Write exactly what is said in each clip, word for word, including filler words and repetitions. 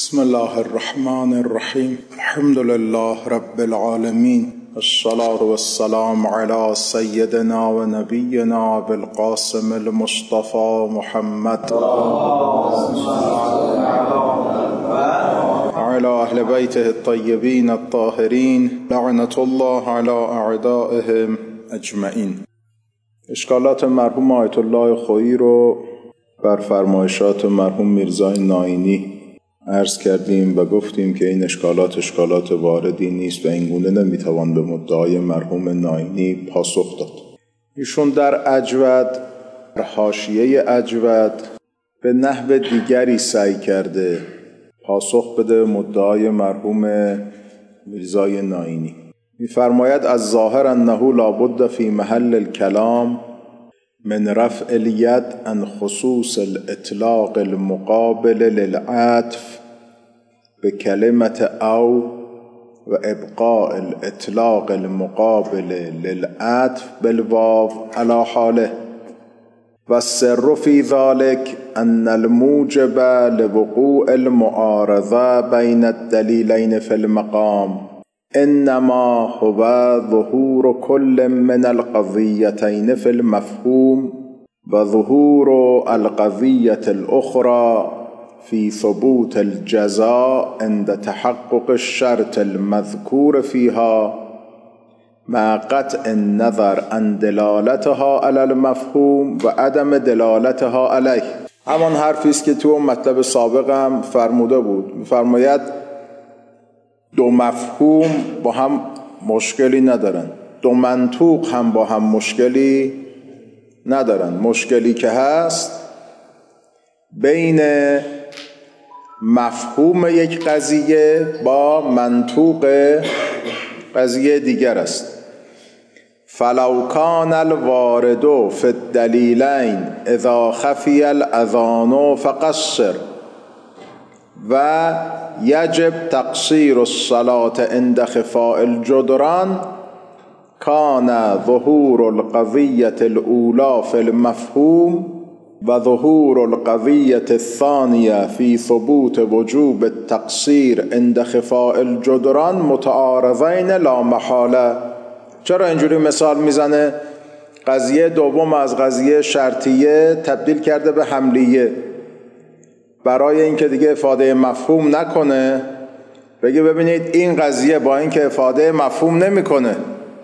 بسم الله الرحمن الرحیم. الحمد لله رب العالمین، الصلاة والسلام على سیدنا و نبینا بالقاسم المصطفى محمد وعلى اهل بیته الطیبین الطاهرین لعنة الله على اعدائهم اجمعین. اشکالات مرحوم آیت الله خویی رو بر فرمایشات مرحوم میرزای ناینی عرض کردیم و گفتیم که این اشکالات اشکالات واردی نیست و اینگونه نمیتوان به مدعای مرحوم ناینی پاسخ داد. ایشون در اجود، در حاشیه اجود، به نحو دیگری سعی کرده پاسخ بده مدعای مرحوم میرزای ناینی. می‌فرماید از ظاهر انه لابد فی محل الکلام من رفع الید عن خصوص الاطلاق المقابل للعطف بکلمة او و ابقاء الاطلاق المقابل للعطف بالواو على حاله و السر في ذلك ان الموجب لوقوع المعارضة بين الدليلين في المقام انما هو ظهور كل من القضيتين في المفهوم و ظهور القضية الأخرى في ثبوت الجزاء عند تحقق الشرط المذكور فيها مع قطع النظر عن دلالتها على المفهوم و عدم دلالتها عليه. همان حرفی است که تو مطلب سابقم فرموده بود. می‌فرماید دو مفهوم با هم مشکلی ندارن، دو منطوق هم با هم مشکلی ندارن. مشکلی که هست بین مفهوم یک قضیه با منطوق قضیه دیگر است. فلو کان الوارد فی الدلیلین اذا خفی الاذان فقصر و یجب تقصیر الصلاة عند خفاء الجدران کان ظهور القضیة الاولى فی المفهوم و ظهور القضیة الثانیة فی ثبوت وجوب التقصیر عند خفاء الجدران متعارضین لا محاله. چرا اینجوری مثال میزنه؟ قضیه دوم از قضیه شرطیه تبدیل کرده به حملیه، برای اینکه دیگه افاده مفهوم نکنه. بگه ببینید این قضیه با اینکه افاده مفهوم نمیکنه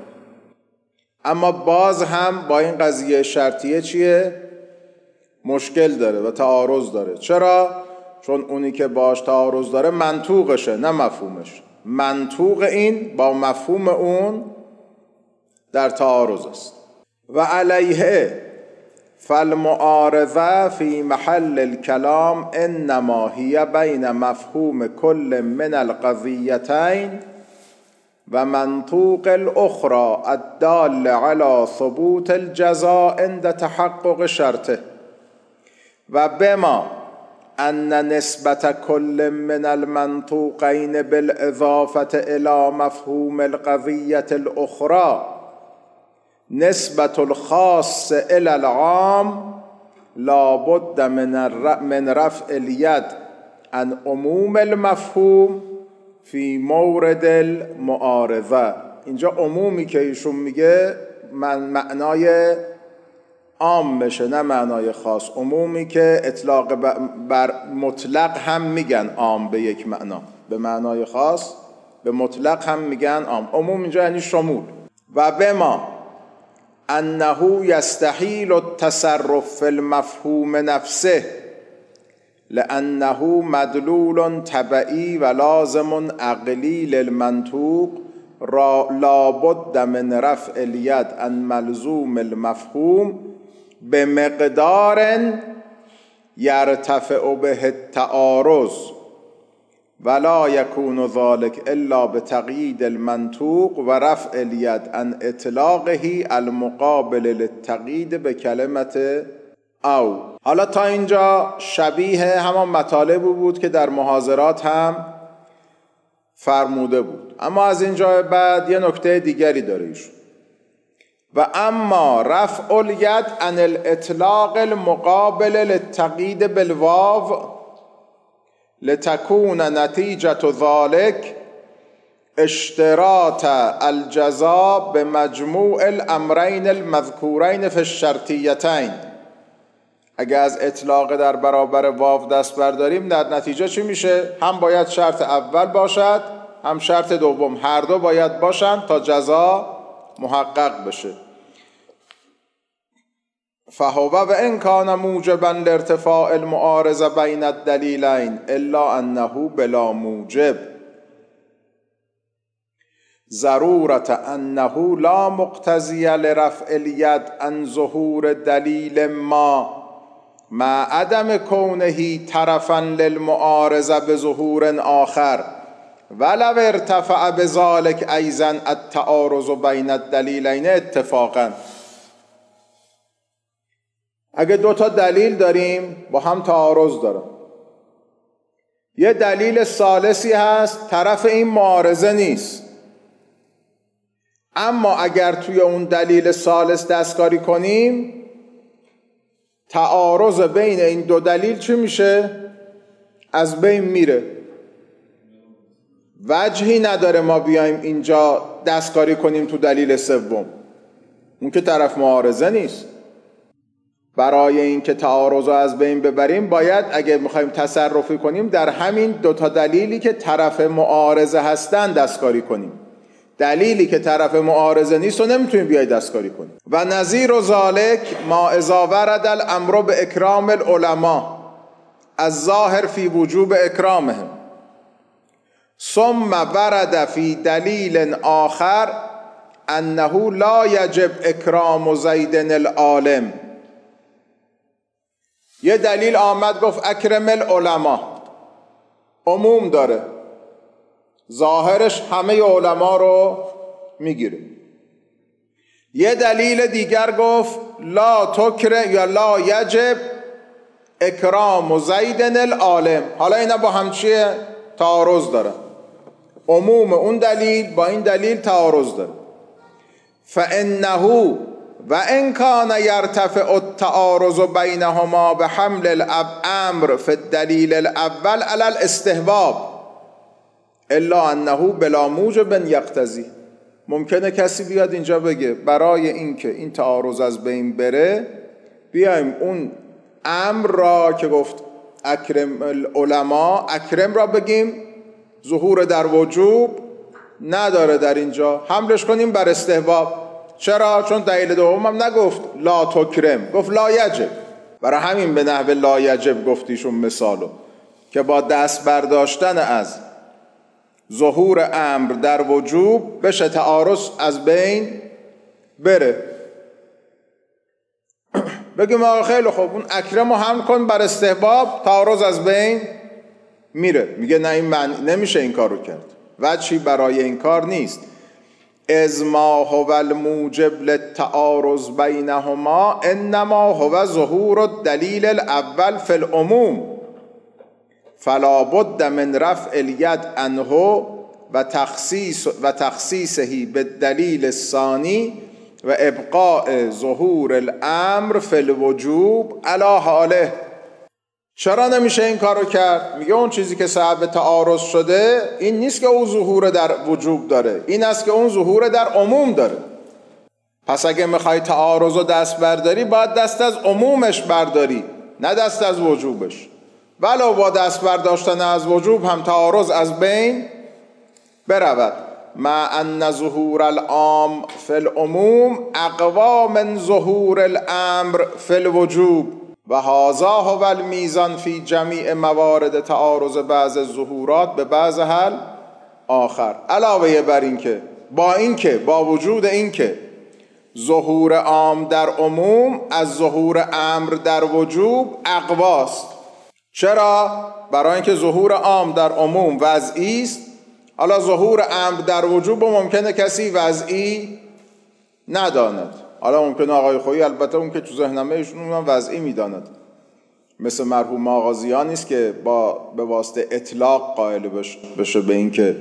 اما باز هم با این قضیه شرطیه چیه؟ مشکل داره و تعارض داره. چرا؟ چون اونی که باش تعارض داره منطوقشه نه مفهومش. منطوق این با مفهوم اون در تعارض است. و علیه فالمعارضه فی محل الکلام انما هی بین مفهوم کل من القضیتین و منطوق الاخرى الدال علی ثبوت الجزاء عند تحقق شرطه و بما ان نسبت کل من المنطوقین بالاضافه الی مفهوم القضیة الاخرى نسبت الخاص الى العام لابد من من رفع الید عن عموم المفهوم فی مورد المعارضه. اینجا عمومی که ایشون میگه من معنای عام بشه نه معنای خاص. عمومی که اطلاق بر مطلق هم میگن عام به یک معنا، به معنای خاص به مطلق هم میگن عام. عموم اینجا یعنی شمول. و بما انه یستحیل التصرف فی المفهوم نفسه لانه مدلول تبعی و لازم عقلی للمنطوق لابد من رفع الید عن ملزوم المفهوم بمقدار یرتفع به التعارض ولا یکون ذلك الا بتقیید المنطوق و رفع الید عن اطلاقه المقابل للتقیید به کلمت او. حالا تا اینجا شبیه همان مطالب بود که در محاضرات هم فرموده بود، اما از اینجا بعد یه نکته دیگری داره ایشون. و اما رفع الید عن الاطلاق المقابل للتقیید بالواو لتکون نتیجة ذلك اشتراط الجزاء به مجموع الامرین المذکورین فی الشرطیتین. اگر از اطلاق در برابر واو دست برداریم در نتیجه چی میشه؟ هم باید شرط اول باشد هم شرط دوم، هر دو باید باشند تا جزا محقق بشه. فهو و ان کان موجبا لارتفاع المعارضه بین الدلیلین الا انه بلا موجب ضرورت انه لا مقتضی لرفع الید عن ظهور دلیل ما مع عدم کونه طرفا للمعارضه بظهور آخر ولو ارتفع بذلك ایضا التعارض بین الدلیلین اتفاقا. اگه دو تا دلیل داریم با هم تعارض دارن، یه دلیل ثالثی هست طرف این معارضه نیست، اما اگر توی اون دلیل ثالث دستکاری کنیم تعارض بین این دو دلیل چی میشه؟ از بین میره. وجهی نداره ما بیایم اینجا دستکاری کنیم تو دلیل سوم، اون که طرف معارضه نیست. برای اینکه تعارض رو از بین ببریم باید اگه میخوایم تصرفی کنیم در همین دوتا دلیلی که طرف معارضه هستن دستکاری کنیم. دلیلی که طرف معارضه نیست رو نمیتونیم بیای دستکاری کنیم. و نظیر ذالک ما اذا ورد الامر به اکرام العلماء الظاهر فی وجوب اکرامهم ثم ورد فی دلیل آخر انه لا یجب اکرام زید العالم. یه دلیل آمد گفت اکرم العلماء، عموم داره، ظاهرش همه علما رو میگیره. یه دلیل دیگر گفت لا تکره یا لا یجب اکرام زید العالم. حالا اینا با هم چیه؟ تعارض داره. عموم اون دلیل با این دلیل تعارض داره. فانه و ان کان یرتفع التعارض بینهما به حمل الامر فی الدلیل الاول علی الاستحباب الا انه بلا موجب یقتضی. ممکنه کسی بیاد اینجا بگه برای اینکه این تعارض از بین بره بیایم اون امر را که گفت اکرم العلماء، اکرم را بگیم ظهور در وجوب نداره، در اینجا حملش کنیم بر استحباب. چرا؟ چون دلیل دوم هم نگفت لا تکرم، گفت لا یجب. برای همین به نحو لا یجب گفتیشون مثالو که با دست برداشتن از ظهور امر در وجوب بشه تعارض از بین بره. بگیم آقا خیلی خوب اون اکرم رو هم کن بر استحباب، تعارض از بین میره. میگه نه این من نمیشه این کار رو کرد، وجهی برای این کار نیست. اذ ما هو الموجب للتعارض بینهما انما هو ظهور الدلیل الاول فی العموم فلا بد من رفع الید عنه و تخصیص و تخصیصه بالدلیل الثانی و ابقاء ظهور الامر فی الوجوب علی حاله. چرا نمیشه این کارو کرد؟ میگه اون چیزی که سبب تعارض شده این نیست که اون ظهور در وجوب داره، این است که اون ظهور در عموم داره. پس اگه میخوای تعارض رو دست برداری باید دست از عمومش برداری نه دست از وجوبش. ولو با دست برداشتن از وجوب هم تعارض از بین برود. مع ان ظهور العام فی العموم اقوا من ظهور الامر فی الوجوب و هذا هو المیزان فی جمیع موارد تعارض بعض الظهورات به بعض حل آخر. علاوه بر این که با این که با وجود این که ظهور عام در عموم از ظهور امر در وجوب اقواست. چرا؟ برای اینکه ظهور عام در عموم وضعی است، حالا ظهور امر در وجوب ممکنه کسی وضعی نداند. حالا ممکنه آقای خویی البته اون که تو ذهنمه ایشون اونم وضعی میداند، مثل مرحوم آغازیان نیست که با به واسطه اطلاق قائل بشه به این که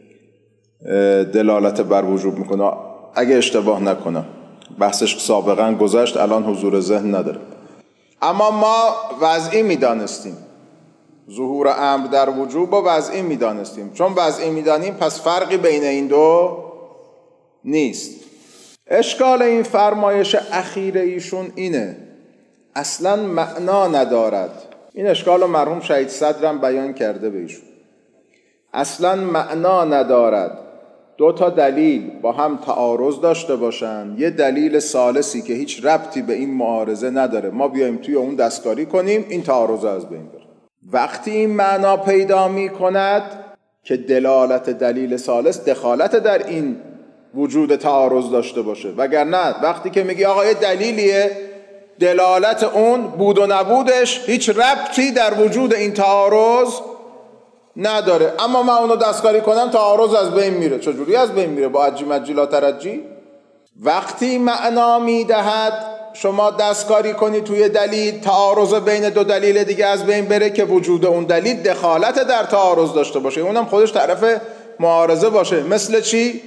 دلالت بر وجوب میکنه. اگه اشتباه نکنم بحثش سابقا گذشت، الان حضور ذهن نداره. اما ما وضعی میدانستیم ظهور امر در وجوب با وضعی میدانستیم. چون وضعی میدانیم پس فرقی بین این دو نیست. اشکال این فرمایش اخیر ایشون اینه، اصلا معنا ندارد. این اشکال رو مرحوم شهید صدرم بیان کرده به ایشون. اصلا معنا ندارد دو تا دلیل با هم تعارض داشته باشن، یه دلیل ثالثی که هیچ ربطی به این معارضه نداره ما بیایم توی اون دستکاری کنیم، این تعارض از بین بره. وقتی این معنا پیدا می کند که دلالت دلیل ثالث دخالت در این وجود تعارض داشته باشه، وگرنه وقتی که میگی آقا یه دلیلیه دلالت اون بود و نبودش هیچ ربطی در وجود این تعارض نداره، اما من اونو دستکاری کنم تعارض از بین میره. چجوری از بین میره؟ با عجی مجی لا ترجی. وقتی معنا میدهد شما دستکاری کنی توی دلیل، تعارض بین دو دلیل دیگه از بین بره که وجود اون دلیل دخالت در تعارض داشته باشه، اونم خودش طرف معارضه باشه. مثل چی؟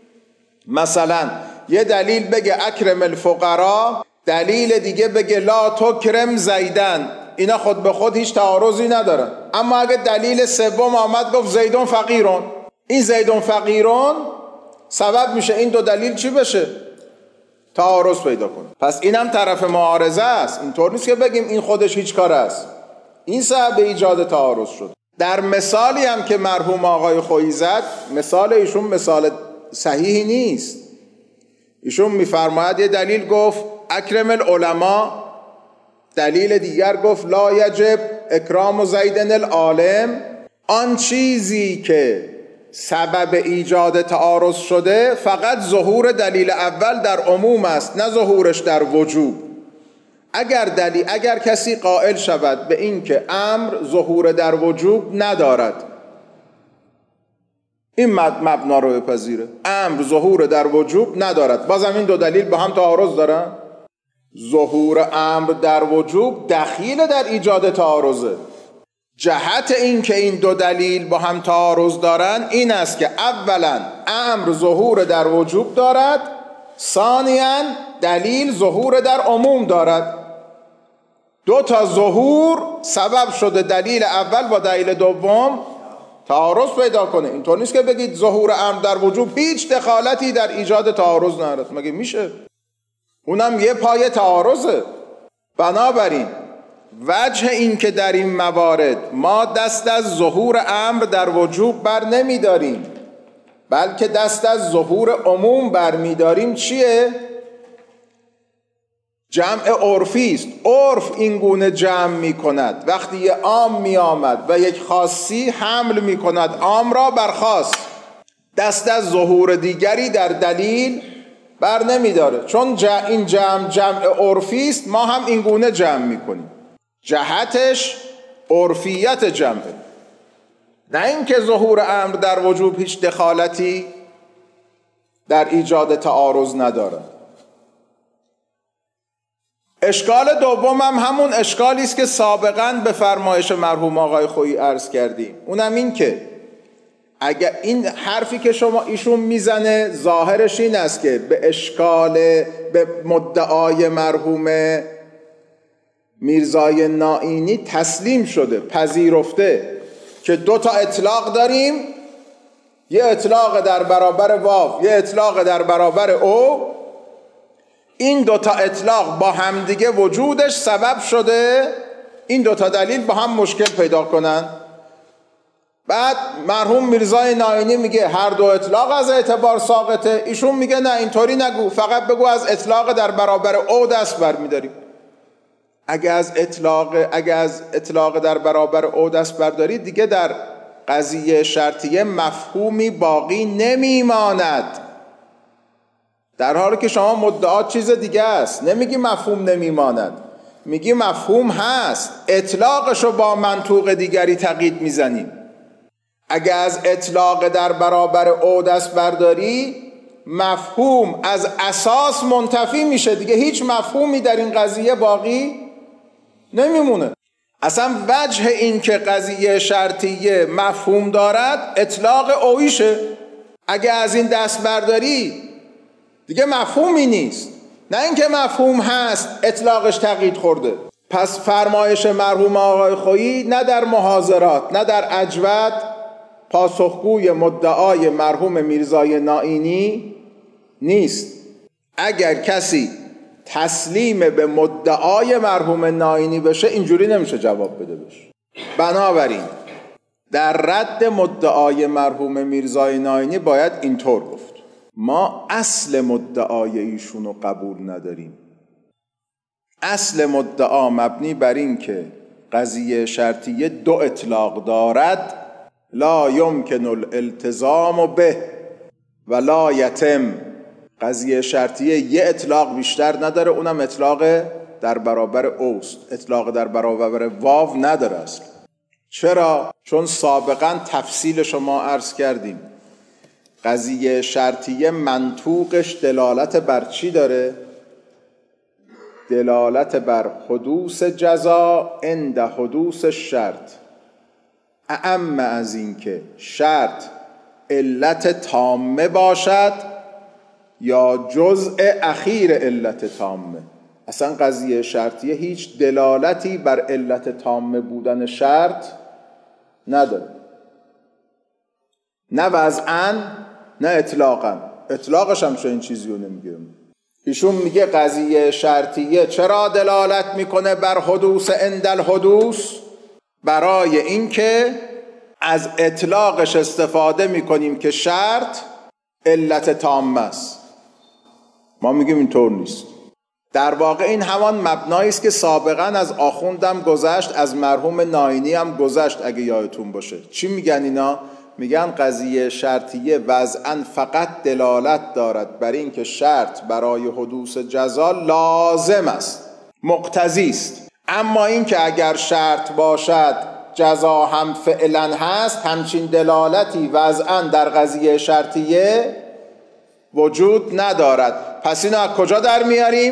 مثلا یه دلیل بگه اکرم الفقراء، دلیل دیگه بگه لا تکرم زیدن، اینا خود به خود هیچ تعارضی ندارن. اما اگه دلیل سوم آمد گفت زیدون فقیرون، این زیدون فقیرون سبب میشه این دو دلیل چی بشه؟ تعارض پیدا کنه. پس اینم طرف معارضه است. اینطور نیست که بگیم این خودش هیچ کار است، این سبب ایجاد تعارض شد. در مثالی هم که مرحوم آقای خویی زد، مثال ایشون مثال صحیحی نیست. ایشون میفرماید یه دلیل گفت اکرم العلماء، دلیل دیگر گفت لا یجب اکرام زیدن العالم. آن چیزی که سبب ایجاد تعارض شده فقط ظهور دلیل اول در عموم است، نه ظهورش در وجوب. اگر دلیل اگر کسی قائل شود به این که امر ظهور در وجوب ندارد، این مبنا رو بپذیره، امر ظهور در وجوب ندارد، بازم این دو دلیل با هم تعارض دارن. ظهور امر در وجوب دخیل در ایجاد تعارضه. جهت این که این دو دلیل با هم تعارض دارن این است که اولا امر ظهور در وجوب دارد، ثانیاً دلیل ظهور در عموم دارد. دو تا ظهور سبب شده دلیل اول با دلیل دوم تعارض پیدا کنه. اینطور نیست که بگید ظهور امر در وجوب هیچ دخالتی در ایجاد تعارض ندارد، مگه میشه؟ اونم یه پای تعارضه. بنابراین وجه این که در این موارد ما دست از ظهور امر در وجوب بر نمی داریم، بلکه دست از ظهور عموم بر می داریم، چیه؟ جمع عرفی است. عرف این گونه جمع می کند. وقتی یه عام می آمد و یک خاصی حمل می کند عام را بر خاص، دست از ظهور دیگری در دلیل بر نمی داره. چون این جمع جمع عرفی است ما هم این گونه جمع می کنیم. جهتش عرفیت جمعه، نه اینکه ظهور امر در وجوب هیچ دخالتی در ایجاد تعارض نداره. اشکال دوم هم همون اشکالی است که سابقاً به فرمایش مرحوم آقای خویی عرض کردیم، اونم این که اگر این حرفی که شما ایشون میزنه ظاهرش این است که به اشکال به مدعای مرحوم میرزای نائینی تسلیم شده، پذیرفته که دو تا اطلاق داریم، یه اطلاق در برابر واو، یه اطلاق در برابر او. این دو تا اطلاق با همدیگه وجودش سبب شده این دو تا دلیل با هم مشکل پیدا کنن. بعد مرحوم میرزای نائینی میگه هر دو اطلاق از اعتبار ساقطه، ایشون میگه نه اینطوری نگو، فقط بگو از اطلاق در برابر او دست برمیداریم. اگه از اطلاق اگه از اطلاق در برابر او دست برداری دیگه در قضیه شرطیه مفهومی باقی نمیماند، در حالی که شما مدعا چیز دیگه است. نمیگی مفهوم نمیماند، میگی مفهوم هست، اطلاقشو با منطوق دیگری تقیید میزنیم. اگه از اطلاق در برابر او دست برداری مفهوم از اساس منتفی میشه، دیگه هیچ مفهومی در این قضیه باقی نمیمونه. اصلا وجه این که قضیه شرطیه مفهوم دارد اطلاق اویشه. اگه از این دست برداری دیگه مفهومی نیست، نه اینکه مفهوم هست اطلاقش تقیید خورده. پس فرمایش مرحوم آقای خویی نه در محاضرات نه در اجود پاسخگوی مدعای مرحوم میرزای نائینی نیست. اگر کسی تسلیم به مدعای مرحوم نائینی بشه اینجوری نمیشه جواب بده بشه. بنابراین در رد مدعای مرحوم میرزای نائینی باید اینطور گفت: ما اصل مدعای ایشونو قبول نداریم. اصل مدعا مبنی بر این که قضیه شرطیه دو اطلاق دارد، لا یمکن الالتزام به و لا یتم. قضیه شرطیه یه اطلاق بیشتر نداره، اونم اطلاق در برابر اوست، اطلاق در برابر واو نداره اصلا. چرا؟ چون سابقا تفصیل شما عرض کردیم قضیه شرطیه منطوقش دلالت بر چی داره؟ دلالت بر حدوث جزا عند حدوث شرط، اعم از این که شرط علت تامه باشد یا جزء اخیر علت تامه. اصلا قضیه شرطیه هیچ دلالتی بر علت تامه بودن شرط نداره، نه وضعاً نه اطلاقاً. اطلاقش هم چه این چیزی رو نمیگه. ایشون میگه قضیه شرطیه چرا دلالت میکنه بر حدوث عند الحدوث؟ برای اینکه از اطلاقش استفاده میکنیم که شرط علت تامه است. ما میگیم اینطور نیست. در واقع این همان مبنایی است که سابقا از آخوندم گذشت، از مرحوم نائینی هم گذشت اگه یادتون باشه. چی میگن اینا؟ میگن قضیه شرطیه وضعاً فقط دلالت دارد بر این که شرط برای حدوث جزا لازم است، مقتضی است. اما این که اگر شرط باشد جزا هم فعلا هست، همچین دلالتی وضعاً در قضیه شرطیه وجود ندارد. پس اینو از کجا در میاریم؟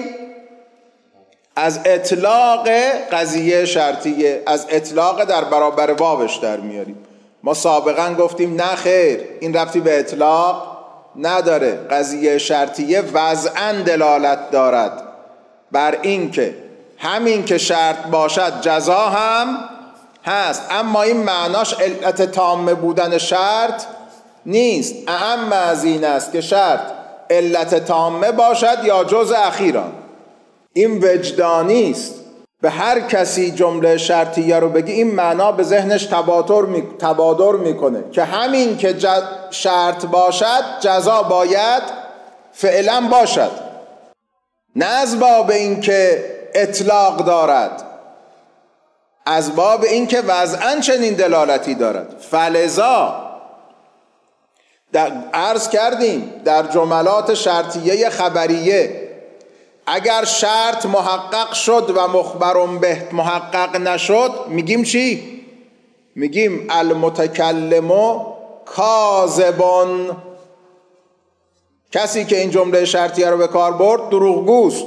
از اطلاق قضیه شرطیه، از اطلاق در برابر واوش در میاریم. ما سابقا گفتیم نه خیر، این ربطی به اطلاق نداره. قضیه شرطیه وضعاً دلالت دارد بر این که همین که شرط باشد جزا هم هست، اما این معناش علت تامه بودن شرط نیست. اهم از این است که شرط علت تامه باشد یا جزء اخیران. این وجدانی است. به هر کسی جمله شرطیه رو بگی این معنا به ذهنش تبادر می... تبادر میکنه که همین که ج... شرط باشد جزا باید فعلا باشد، نه از باب این که اطلاق دارد، از باب این که وضعاً چنین دلالتی دارد. فلذا در عرض کردیم در جملات شرطیه خبریه اگر شرط محقق شد و مخبرون به محقق نشد میگیم چی؟ میگیم المتکلم کاذبون. کسی که این جمله شرطیه رو به کار برد دروغگوست.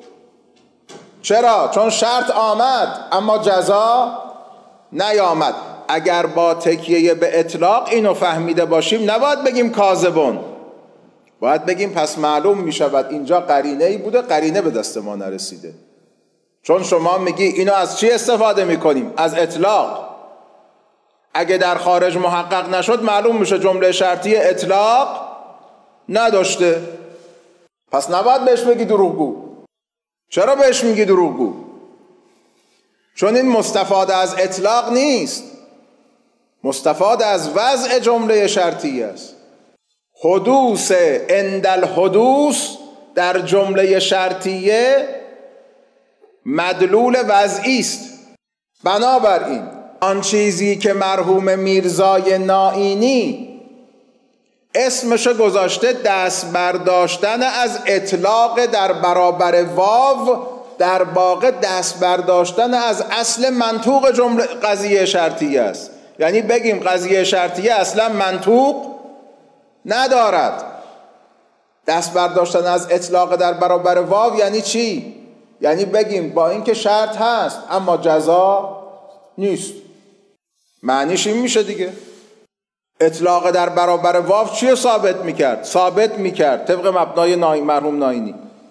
چرا؟ چون شرط آمد اما جزا نیامد. اگر با تکیه به اطلاق اینو فهمیده باشیم نباید بگیم کاذبون، باید بگیم پس معلوم می شود اینجا قرینه ای بوده، قرینه به دست ما نرسیده. چون شما میگی اینو از چی استفاده میکنیم؟ از اطلاق. اگه در خارج محقق نشد معلوم میشه جمله شرطی اطلاق نداشته، پس نباید بهش بگی دروغگو. چرا بهش میگی دروغگو؟ چون این مستفاده از اطلاق نیست، مستفاده از وضع جمله شرطی است. حدوث عند الحدوث در جمله شرطیه مدلول وضعی است. بنابراین آن چیزی که مرحوم میرزای نائینی اسمشو گذاشته دست برداشتن از اطلاق در برابر واو، در واقع دست برداشتن از اصل منطوق جمله قضیه شرطیه است. یعنی بگیم قضیه شرطیه اصلا منطوق ندارد. دست برداشتن از اطلاق در برابر واو یعنی چی؟ یعنی بگیم با اینکه شرط هست اما جزا نیست. معنیش این میشه دیگه. اطلاق در برابر واو چی ثابت میکرد؟ ثابت میکرد طبق مبنای نای مرحوم نائینی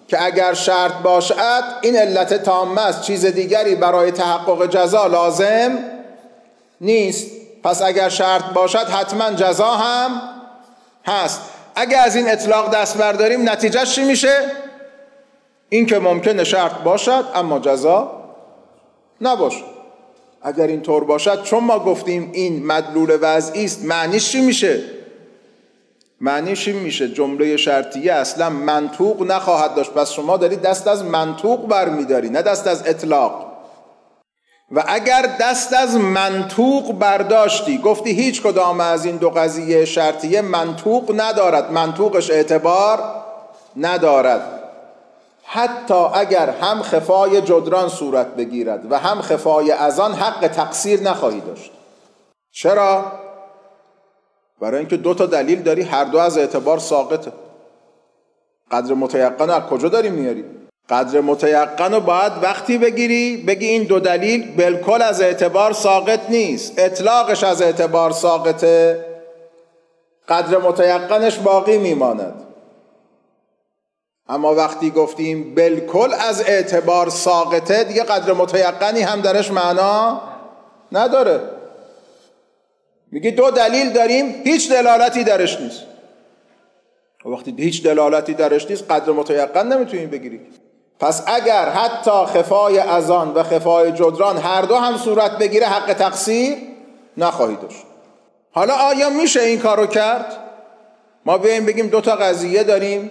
که اگر شرط باشد این علت تامه است، چیز دیگری برای تحقق جزا لازم نیست. پس اگر شرط باشد حتما جزا هم هست. اگر از این اطلاق دست برداریم نتیجه چی میشه؟ این که ممکنه شرط باشد اما جزا نباشه. اگر این طور باشد، چون ما گفتیم این مدلول وضعی است، معنیش چی میشه؟ معنیش این میشه جمله شرطیه اصلا منطوق نخواهد داشت. پس شما دارید دست از منطوق برمیداری، نه دست از اطلاق. و اگر دست از منطوق برداشتی، گفتی هیچ کدام از این دو قضیه شرطیه منطوق ندارد، منطوقش اعتبار ندارد، حتی اگر هم خفای جدران صورت بگیرد و هم خفای از آن، حق تقصیر نخواهی داشت. چرا؟ برای اینکه دو تا دلیل داری، هر دو از اعتبار ساقطه. قدر متیقن از کجا داری میاری؟ قدر متیقن رو باید وقتی بگیری بگی این دو دلیل بالکل از اعتبار ساقط نیست، اطلاقش از اعتبار ساقطه، قدر متیقنش باقی میماند. اما وقتی گفتیم بالکل از اعتبار ساقطه، دیگه قدر متیقنی هم درش معنا نداره. میگی دو دلیل داریم، هیچ دلالتی درش نیست. وقتی هیچ دلالتی درش نیست، قدر متیقن نمیتونیم بگیری. پس اگر حتی خفای از آن و خفای جدران هر دو هم صورت بگیره، حق تقصیر نخواهی داشت. حالا آیا میشه این کارو کرد؟ ما بیاییم بگیم دو تا قضیه داریم،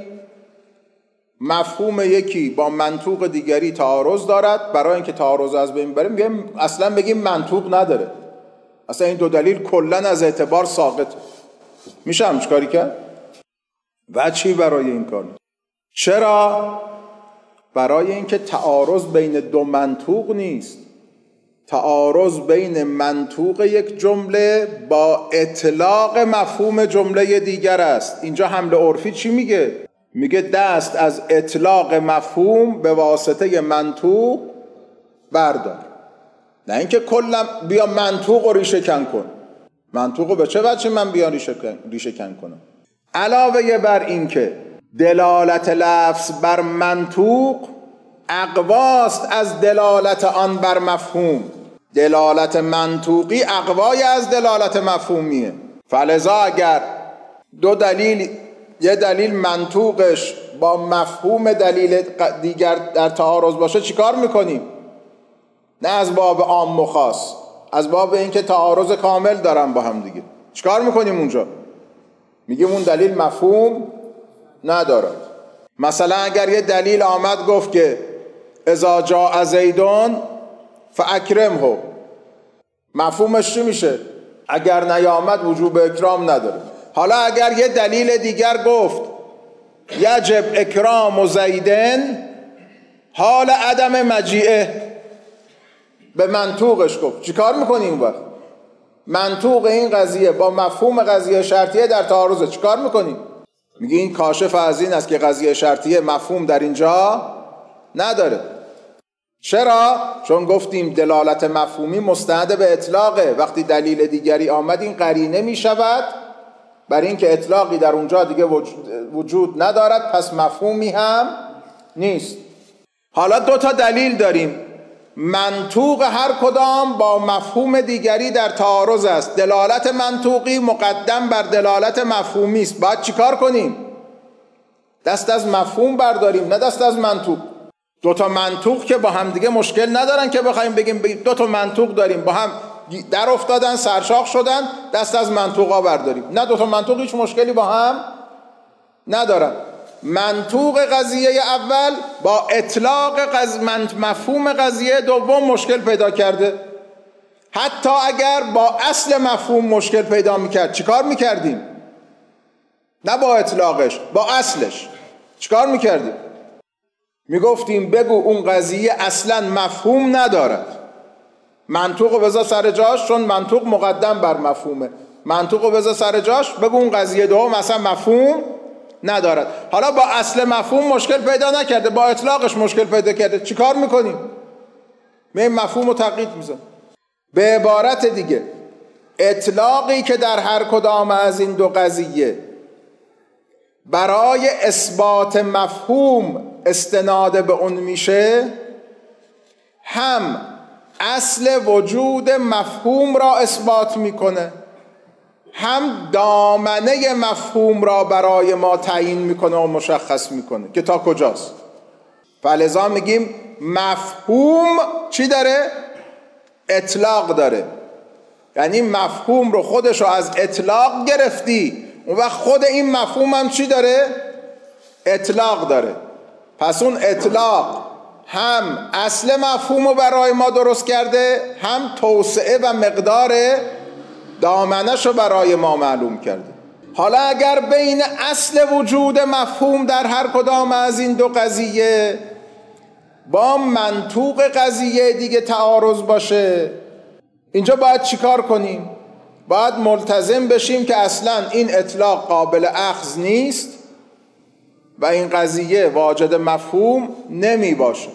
مفهوم یکی با منطوق دیگری تعارض دارد، برای اینکه تعارض از بین بریم بیاییم اصلا بگیم منطوق نداره، اصلا این دو دلیل کلا از اعتبار ساقط. میشه همچه کاری کرد؟ و چی برای این کار؟ چرا؟ برای اینکه تعارض بین دو منطوق نیست، تعارض بین منطوق یک جمله با اطلاق مفهوم جمله دیگر است. اینجا حمل عرفی چی میگه؟ میگه دست از اطلاق مفهوم به واسطه منطوق بردار، نه اینکه کلا بیا منطوق رو ریشه کن کن. منطوق رو به چه وجه من بیا ریشه کن, ریشه کن کنم؟ علاوه بر این که دلالت لفظ بر منطوق اقواست از دلالت آن بر مفهوم. دلالت منطوقی اقوای از دلالت مفهومیه. فلذا اگر دو دلیل، یه دلیل منطوقش با مفهوم دلیل دیگر در تعارض باشه، چیکار میکنیم؟ نه از باب عام و خاص، از باب اینکه تعارض کامل دارن با هم دیگه، چیکار میکنیم اونجا؟ میگیم اون دلیل مفهوم ندارد. مثلا اگر یه دلیل آمد گفت که اذا جاء زیدون فاکرمه، مفهومش چی میشه؟ اگر نیامد وجوب اکرام نداره. حالا اگر یه دلیل دیگر گفت یجب اکرام زیدن حال عدم مجیئه، به منطوقش گفت، چیکار میکنیم وقت؟ منطوق این قضیه با مفهوم قضیه شرطیه در تعارضه، چیکار میکنیم؟ میگه این کاشف از این است که قضیه شرطیه مفهوم در اینجا نداره. چرا؟ چون گفتیم دلالت مفهومی مستند به اطلاقه. وقتی دلیل دیگری آمد این قرینه میشود بر این که اطلاقی در اونجا دیگه وجود ندارد، پس مفهومی هم نیست. حالا دو تا دلیل داریم، منطوق هر کدام با مفهوم دیگری در تعارض است، دلالت منطوقی مقدم بر دلالت مفهومی است. باید چیکار کنیم؟ دست از مفهوم برداریم، نه دست از منطوق. دو تا منطوق که با هم دیگه مشکل ندارن که بخوایم بگیم بگیم دو تا منطوق داریم با هم در افتادن، سرشاخ شدن، دست از منطوقا برداریم. نه، دو تا منطوق هیچ مشکلی با هم ندارن. منطوق قضیه اول با اطلاق قض... مفهوم قضیه دوم مشکل پیدا کرده. حتی اگر با اصل مفهوم مشکل پیدا میکرد، چیکار میکردیم؟ نه با اطلاقش، با اصلش چیکار میکردیم؟ میگفتیم بگو اون قضیه اصلا مفهوم ندارد، منطوق رو بذار سر جاش، چون منطوق مقدم بر مفهومه. منطوق رو بذار سر جاش، بگو اون قضیه دوم اصلا مفهوم ندارد. حالا با اصل مفهوم مشکل پیدا نکرده، با اطلاقش مشکل پیدا کرده، چیکار میکنیم؟ می مفهوم رو تقیید میزن. به عبارت دیگه اطلاقی که در هر کدام از این دو قضیه برای اثبات مفهوم استناد به اون میشه، هم اصل وجود مفهوم را اثبات میکنه، هم دامنه مفهوم را برای ما تعیین میکنه و مشخص میکنه که تا کجاست. فلذا میگیم مفهوم چی داره؟ اطلاق داره. یعنی مفهوم رو خودش رو از اطلاق گرفتی، اون وقت خود این مفهوم هم چی داره؟ اطلاق داره. پس اون اطلاق هم اصل مفهوم رو برای ما درست کرده، هم توسعه و مقدار دامنش رو برای ما معلوم کرده. حالا اگر بین اصل وجود مفهوم در هر کدام از این دو قضیه با منطوق قضیه دیگه تعارض باشه، اینجا باید چیکار کنیم؟ باید ملتزم بشیم که اصلا این اطلاق قابل اخذ نیست و این قضیه واجد مفهوم نمی باشه.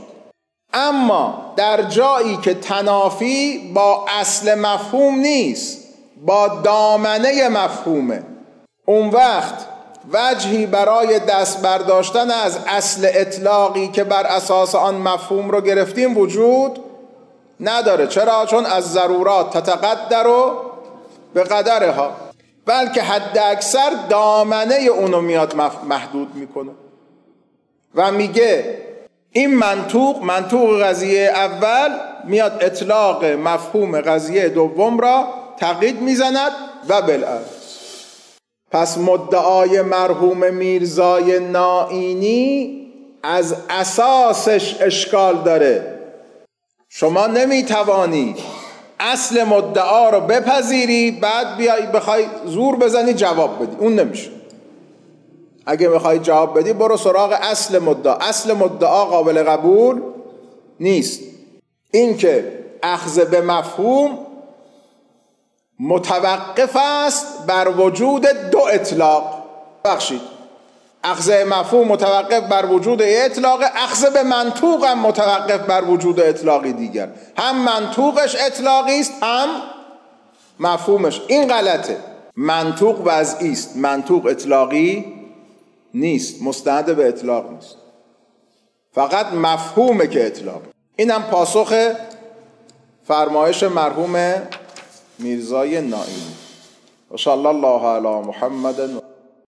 اما در جایی که تنافی با اصل مفهوم نیست، با دامنه مفهومه، اون وقت وجهی برای دست برداشتن از اصل اطلاقی که بر اساس آن مفهوم رو گرفتیم وجود نداره. چرا؟ چون از ضرورات تتقدر و به قدرها، بلکه حد اکثر دامنه اونو میاد محدود میکنه و میگه این منطوق منطوق قضیه اول میاد اطلاق مفهوم قضیه دوم را تقیید میزند و بالعکس. پس مدعای مرحوم میرزای نائینی از اساسش اشکال داره. شما نمیتوانی اصل مدعا رو بپذیری بعد بیای بخوای زور بزنی جواب بدی، اون نمیشه. اگه بخوای جواب بدی برو سراغ اصل مدعا. اصل مدعا قابل قبول نیست. این که اخذ به مفهوم متوقف است بر وجود دو اطلاق. بخشید اخذ مفهوم متوقف بر وجود اطلاق، اخذ به منطوق هم متوقف بر وجود اطلاقی دیگر. هم منطوقش اطلاقی است هم مفهومش. این غلطه. منطوق وضعی است، منطوق اطلاقی نیست، مستند به اطلاق نیست، فقط مفهومه که اطلاق. این هم پاسخ فرمایش مرحوم میرزای نائینی. و صلی الله علی محمد.